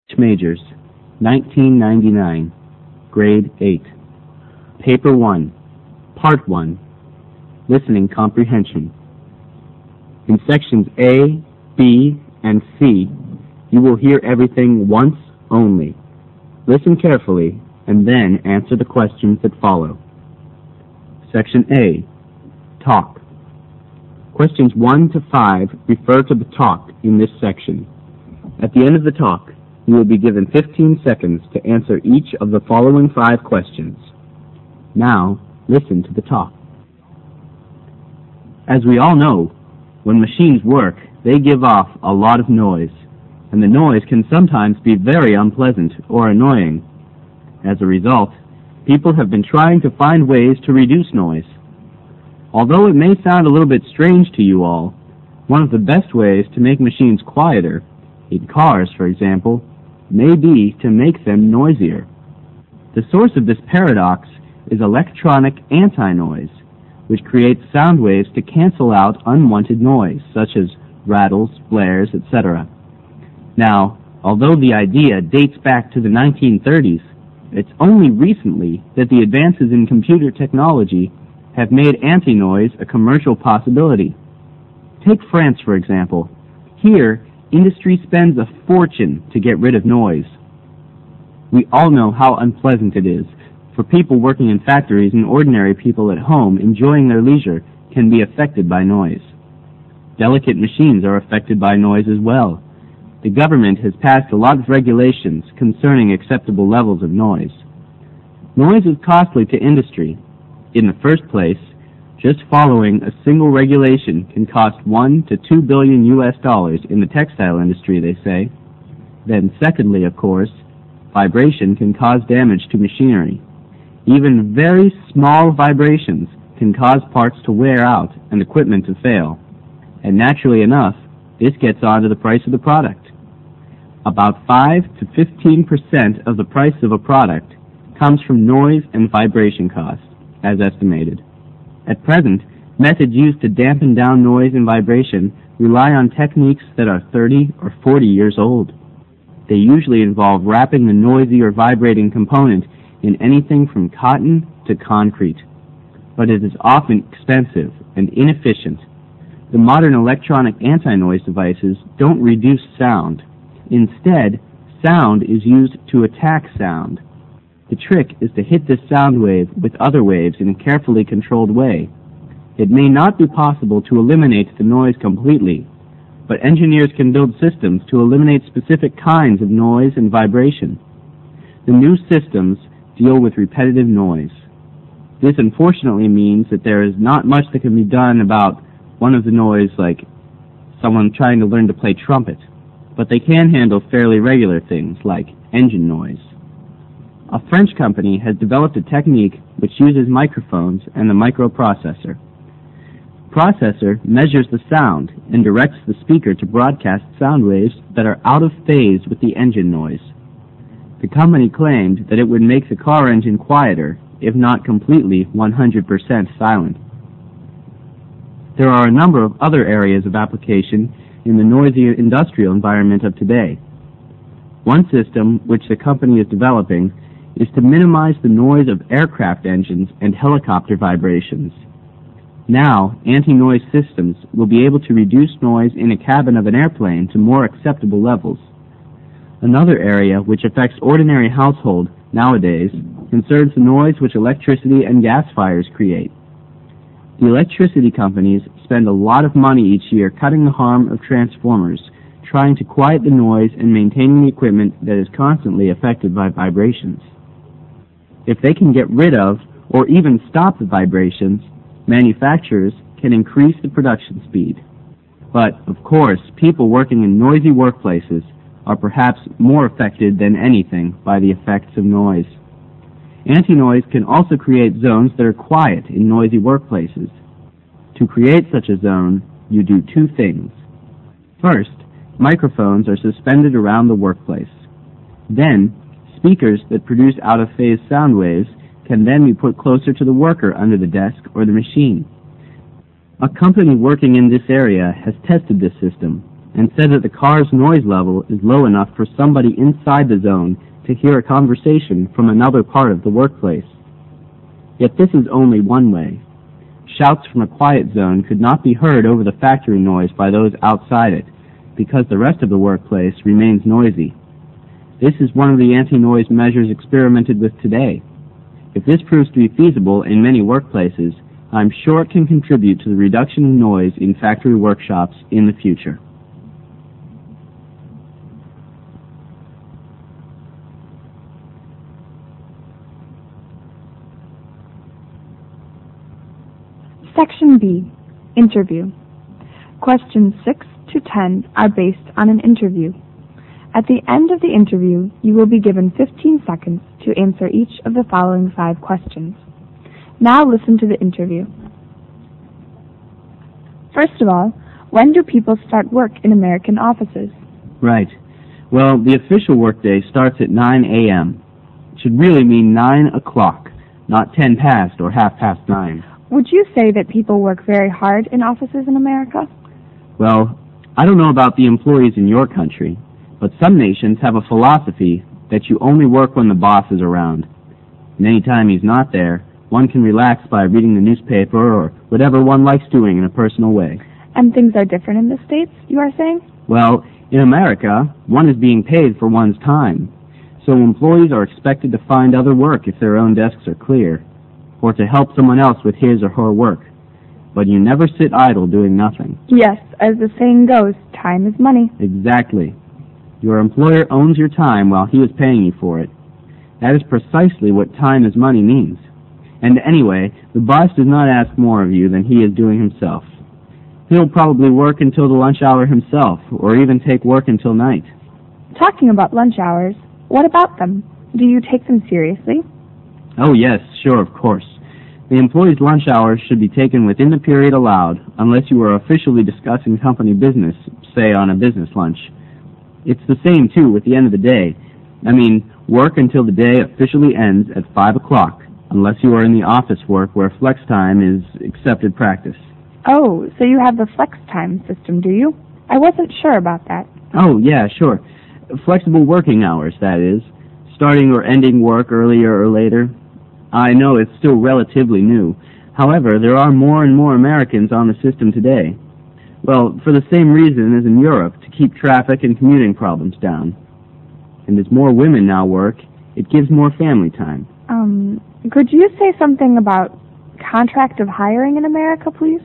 Majors, 1999, Grade 8. Paper 1, Part 1, Listening Comprehension. In sections A, B, and C, you will hear everything once only. Listen carefully, and then answer the questions that follow. Section A, Talk. Questions 1 to 5 refer to the talk in this section. At the end of the talk, you will be given 15 seconds to answer each of the following 5 questions. Now, listen to the talk. As we all know, when machines work, they give off a lot of noise, and the noise can sometimes be very unpleasant or annoying. As a result, people have been trying to find ways to reduce noise. Although it may sound a little bit strange to you all, one of the best ways to make machines quieter, in cars for example, may be to make them noisier. The source of this paradox is electronic anti-noise, which creates sound waves to cancel out unwanted noise, such as rattles, blares, etc. Now, although the idea dates back to the 1930s, it's only recently that the advances in computer technology have made anti-noise a commercial possibility. Take France, for example. Here, industry spends a fortune to get rid of noise. We all know how unpleasant it is for people working in factories, and ordinary people at home enjoying their leisure can be affected by noise. Delicate machines are affected by noise as well. The government has passed a lot of regulations concerning acceptable levels of noise. Noise is costly to industry. In the first place, just following a single regulation can cost $1 to $2 billion in the textile industry, they say. Then secondly, of course, vibration can cause damage to machinery. Even very small vibrations can cause parts to wear out and equipment to fail. And naturally enough, this gets onto the price of the product. About 5 to 15% of the price of a product comes from noise and vibration costs, as estimated. At present, methods used to dampen down noise and vibration rely on techniques that are 30 or 40 years old. They usually involve wrapping the noisy or vibrating component in anything from cotton to concrete. But it is often expensive and inefficient. The modern electronic anti-noise devices don't reduce sound. Instead, sound is used to attack sound. The trick is to hit this sound wave with other waves in a carefully controlled way. It may not be possible to eliminate the noise completely, but engineers can build systems to eliminate specific kinds of noise and vibration. The new systems deal with repetitive noise. This unfortunately means that there is not much that can be done about one of the noise, like someone trying to learn to play trumpet, but they can handle fairly regular things like engine noise. A French company has developed a technique which uses microphones and a microprocessor. The processor measures the sound and directs the speaker to broadcast sound waves that are out of phase with the engine noise. The company claimed that it would make the car engine quieter, if not completely 100% silent. There are a number of other areas of application in the noisy industrial environment of today. One system which the company is developing is to minimize the noise of aircraft engines and helicopter vibrations. Now, anti-noise systems will be able to reduce noise in a cabin of an airplane to more acceptable levels. Another area which affects ordinary household nowadays concerns the noise which electricity and gas fires create. The electricity companies spend a lot of money each year cutting the harm of transformers, trying to quiet the noise and maintaining the equipment that is constantly affected by vibrations. If they can get rid of or even stop the vibrations, manufacturers can increase the production speed. But, of course, people working in noisy workplaces are perhaps more affected than anything by the effects of noise. Anti-noise can also create zones that are quiet in noisy workplaces. To create such a zone, you do 2 things. First, microphones are suspended around the workplace. Then, speakers that produce out-of-phase sound waves can then be put closer to the worker under the desk or the machine. A company working in this area has tested this system, and said that the car's noise level is low enough for somebody inside the zone to hear a conversation from another part of the workplace. Yet this is only one way. Shouts from a quiet zone could not be heard over the factory noise by those outside it, because the rest of the workplace remains noisy. This is one of the anti-noise measures experimented with today. If this proves to be feasible in many workplaces, I'm sure it can contribute to the reduction of noise in factory workshops in the future. Section B, Interview. Questions 6 to 10 are based on an interview. At the end of the interview, you will be given 15 seconds to answer each of the following 5 questions. Now listen to the interview. First of all, when do people start work in American offices? Right. Well, the official workday starts at 9 a.m. It should really mean 9 o'clock, not 10 past or half past 9. Would you say that people work very hard in offices in America? Well, I don't know about the employees in your country, but some nations have a philosophy that you only work when the boss is around. And any time he's not there, one can relax by reading the newspaper or whatever one likes doing in a personal way. And things are different in the States, you are saying? Well, in America, one is being paid for one's time, so employees are expected to find other work if their own desks are clear, or to help someone else with his or her work. But you never sit idle doing nothing. Yes, as the saying goes, time is money. Exactly. Your employer owns your time while he is paying you for it. That is precisely what time is money means. And anyway, the boss does not ask more of you than he is doing himself. He'll probably work until the lunch hour himself, or even take work until night. Talking about lunch hours, what about them? Do you take them seriously? Oh yes, sure, of course. The employee's lunch hours should be taken within the period allowed, unless you are officially discussing company business, say on a business lunch. It's the same, too, with the end of the day. I mean, work until the day officially ends at 5 o'clock, unless you are in the office work where flex time is accepted practice. Oh, so you have the flex time system, do you? I wasn't sure about that. Oh, yeah, sure. Flexible working hours, that is. Starting or ending work earlier or later. I know it's still relatively new. However, there are more and more Americans on the system today. Well, for the same reason as in Europe, to keep traffic and commuting problems down. And as more women now work, it gives more family time. Could you say something about contract of hiring in America, please?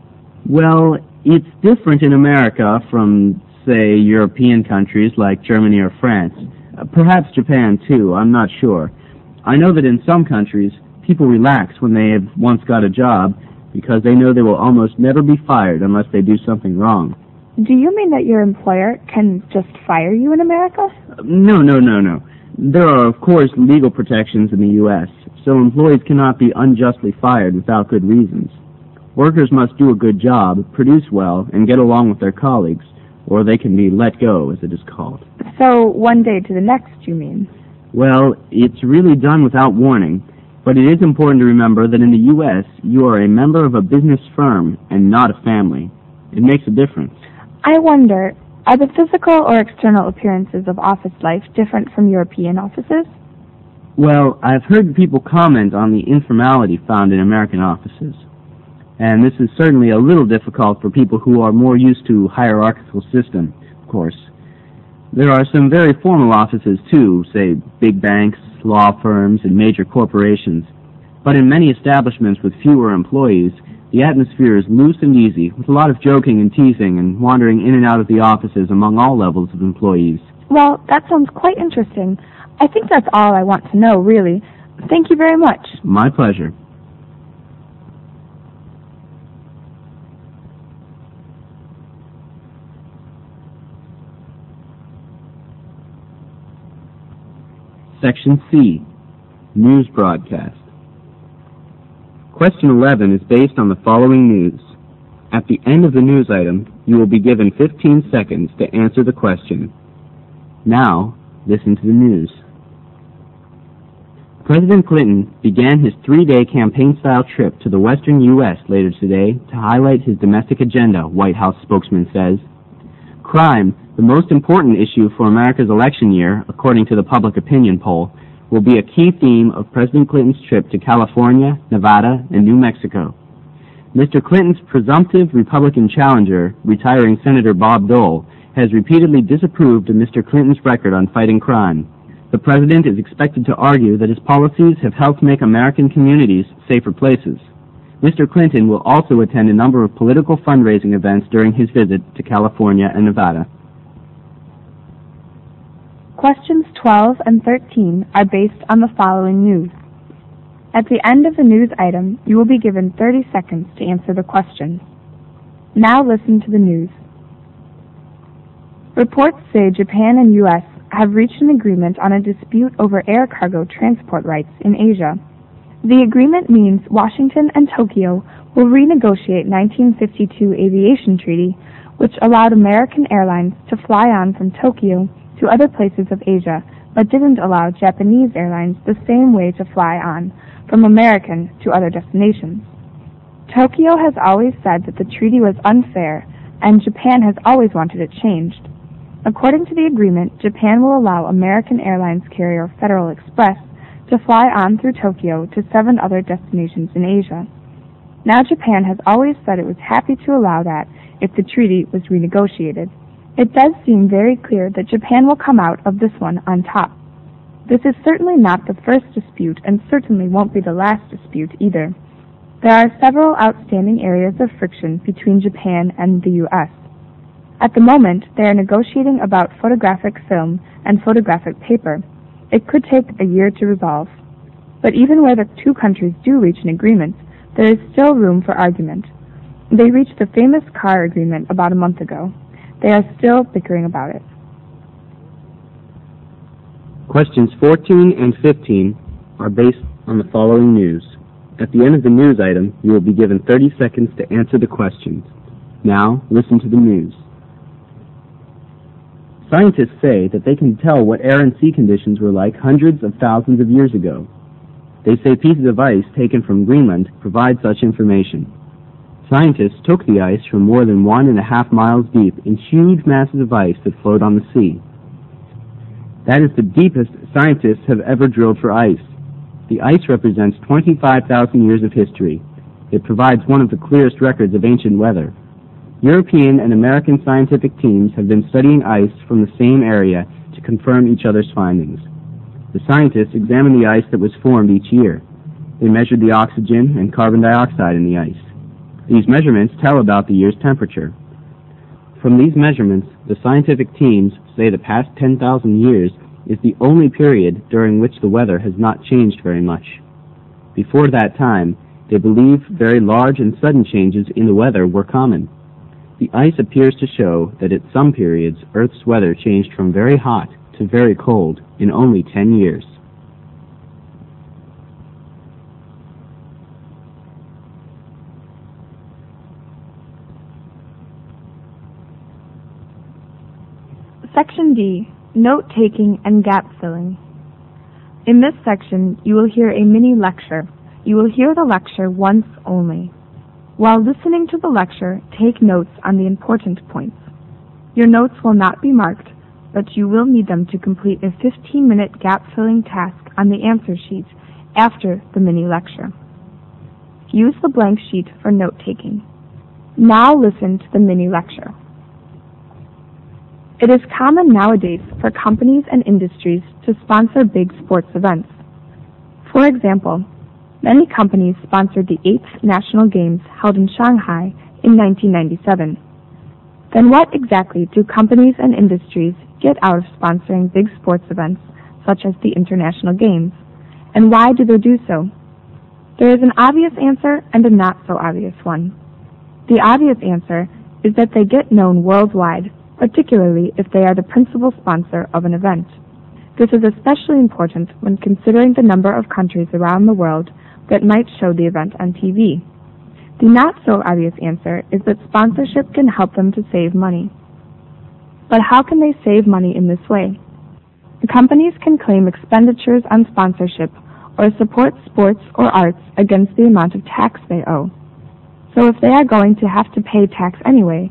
Well, it's different in America from, say, European countries like Germany or France. Perhaps Japan, too, I'm not sure. I know that in some countries, people relax when they have once got a job because they know they will almost never be fired unless they do something wrong. Do you mean that your employer can just fire you in America? No. There are, of course, legal protections in the U.S., so employees cannot be unjustly fired without good reasons. Workers must do a good job, produce well, and get along with their colleagues, or they can be let go, as it is called. So, one day to the next, you mean? Well, it's really done without warning, but it is important to remember that in the U.S., you are a member of a business firm and not a family. It makes a difference. I wonder, are the physical or external appearances of office life different from European offices? Well, I've heard people comment on the informality found in American offices. And this is certainly a little difficult for people who are more used to hierarchical system, of course. There are some very formal offices, too, say big banks, law firms, and major corporations. But in many establishments with fewer employees, the atmosphere is loose and easy, with a lot of joking and teasing and wandering in and out of the offices among all levels of employees. Well, that sounds quite interesting. I think that's all I want to know, really. Thank you very much. My pleasure. Section C, News Broadcast. Question 11 is based on the following news. At the end of the news item, you will be given 15 seconds to answer the question. Now, listen to the news. President Clinton began his 3-day campaign-style trip to the western U.S. later today to highlight his domestic agenda, White House spokesman says. crime, the most important issue for America's election year, according to the public opinion poll, will be a key theme of President Clinton's trip to California, Nevada, and New Mexico. Mr. Clinton's presumptive Republican challenger, retiring Senator Bob Dole, has repeatedly disapproved of Mr. Clinton's record on fighting crime. The president is expected to argue that his policies have helped make American communities safer places. Mr. Clinton will also attend a number of political fundraising events during his visit to California and Nevada. Questions 12 and 13 are based on the following news. At the end of the news item, you will be given 30 seconds to answer the questions. Now listen to the news. Reports say Japan and U.S. have reached an agreement on a dispute over air cargo transport rights in Asia. The agreement means Washington and Tokyo will renegotiate 1952 aviation treaty, which allowed American airlines to fly on from Tokyo to other places of Asia, but didn't allow Japanese airlines the same way to fly on from American to other destinations. Tokyo has always said that the treaty was unfair, and Japan has always wanted it changed. According to the agreement, Japan will allow American Airlines carrier Federal Express to fly on through Tokyo to 7 other destinations in Asia. Now Japan has always said it was happy to allow that if the treaty was renegotiated. It does seem very clear that Japan will come out of this one on top. This is certainly not the first dispute and certainly won't be the last dispute either. There are several outstanding areas of friction between Japan and the U.S. At the moment, they are negotiating about photographic film and photographic paper. It could take a year to resolve. But even where the two countries do reach an agreement, there is still room for argument. They reached the famous car agreement about a month ago. They are still bickering about it. Questions 14 and 15 are based on the following news. At the end of the news item, you will be given 30 seconds to answer the questions. Now, listen to the news. Scientists say that they can tell what air and sea conditions were like hundreds of thousands of years ago. They say pieces of ice taken from Greenland provide such information. Scientists took the ice from more than 1.5 miles deep in huge masses of ice that float on the sea. That is the deepest scientists have ever drilled for ice. The ice represents 25,000 years of history. It provides one of the clearest records of ancient weather. European and American scientific teams have been studying ice from the same area to confirm each other's findings. The scientists examined the ice that was formed each year. They measured the oxygen and carbon dioxide in the ice. These measurements tell about the year's temperature. From these measurements, the scientific teams say the past 10,000 years is the only period during which the weather has not changed very much. Before that time, they believe very large and sudden changes in the weather were common. The ice appears to show that at some periods, Earth's weather changed from very hot to very cold in only 10 years. Section D, Note-Taking and Gap-Filling. In this section, you will hear a mini lecture. You will hear the lecture once only. While listening to the lecture, take notes on the important points. Your notes will not be marked, but you will need them to complete a 15-minute gap-filling task on the answer sheet after the mini lecture. Use the blank sheet for note-taking. Now listen to the mini lecture. It is common nowadays for companies and industries to sponsor big sports events. For example, many companies sponsored the 8th National Games held in Shanghai in 1997. Then what exactly do companies and industries get out of sponsoring big sports events such as the International Games? And why do they do so? There is an obvious answer and a not so obvious one. The obvious answer is that they get known worldwide, particularly if they are the principal sponsor of an event. This is especially important when considering the number of countries around the world that might show the event on TV. The not-so-obvious answer is that sponsorship can help them to save money. But how can they save money in this way? The companies can claim expenditures on sponsorship or support sports or arts against the amount of tax they owe. So if they are going to have to pay tax anyway,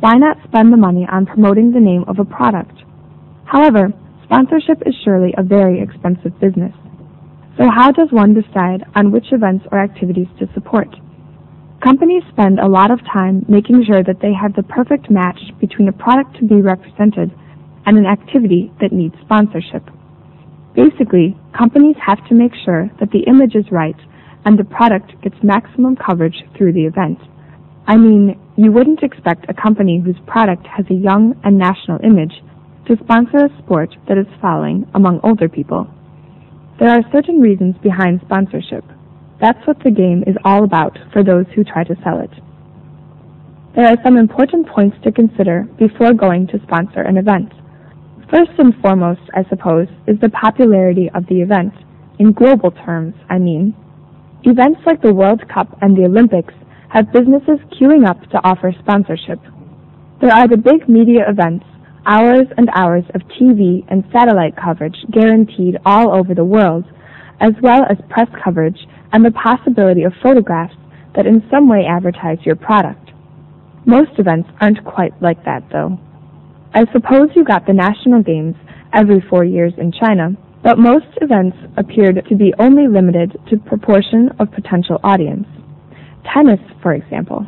why not spend the money on promoting the name of a product? However, sponsorship is surely a very expensive business. So how does one decide on which events or activities to support? Companies spend a lot of time making sure that they have the perfect match between a product to be represented and an activity that needs sponsorship. Basically, companies have to make sure that the image is right and the product gets maximum coverage through the event. I mean, you wouldn't expect a company whose product has a young and national image to sponsor a sport that is following among older people. There are certain reasons behind sponsorship. That's what the game is all about for those who try to sell it. There are some important points to consider before going to sponsor an event. First and foremost, I suppose, is the popularity of the event. In global terms, I mean. Events like the World Cup and the Olympics have businesses queuing up to offer sponsorship. There are the big media events, hours and hours of TV and satellite coverage guaranteed all over the world, as well as press coverage and the possibility of photographs that in some way advertise your product. Most events aren't quite like that, though. I suppose you got the national games every 4 years in China, but most events appeared to be only limited to proportion of potential audience. Tennis, for example.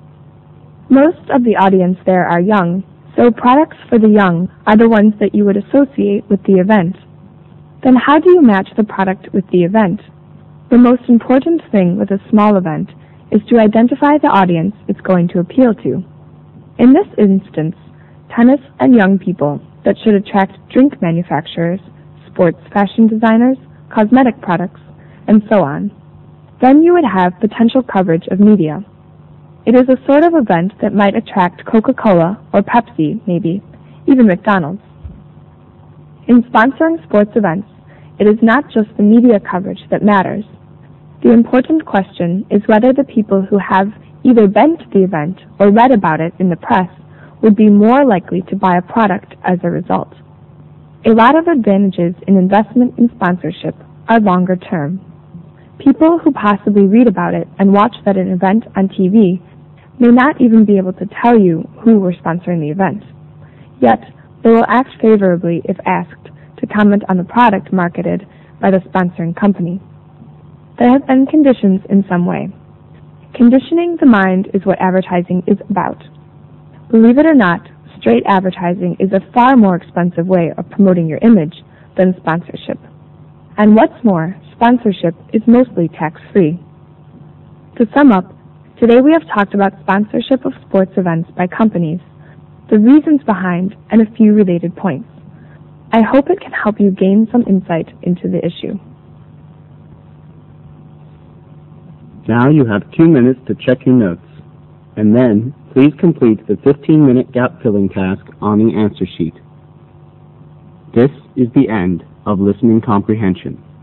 Most of the audience there are young, so products for the young are the ones that you would associate with the event. Then how do you match the product with the event? The most important thing with a small event is to identify the audience it's going to appeal to. In this instance, tennis and young people that should attract drink manufacturers, sports fashion designers, cosmetic products, and so on. Then you would have potential coverage of media. It is a sort of event that might attract Coca-Cola or Pepsi, maybe, even McDonald's. In sponsoring sports events, it is not just the media coverage that matters. The important question is whether the people who have either been to the event or read about it in the press would be more likely to buy a product as a result. A lot of advantages in investment in sponsorship are longer term. People who possibly read about it and watch that an event on TV may not even be able to tell you who were sponsoring the event. Yet, they will act favorably if asked to comment on the product marketed by the sponsoring company. There have been conditions in some way. Conditioning the mind is what advertising is about. Believe it or not, straight advertising is a far more expensive way of promoting your image than sponsorship. And what's more, sponsorship is mostly tax-free. To sum up, today we have talked about sponsorship of sports events by companies, the reasons behind, and a few related points. I hope it can help you gain some insight into the issue. Now you have 2 minutes to check your notes, and then please complete the 15-minute gap-filling task on the answer sheet. This is the end of listening comprehension.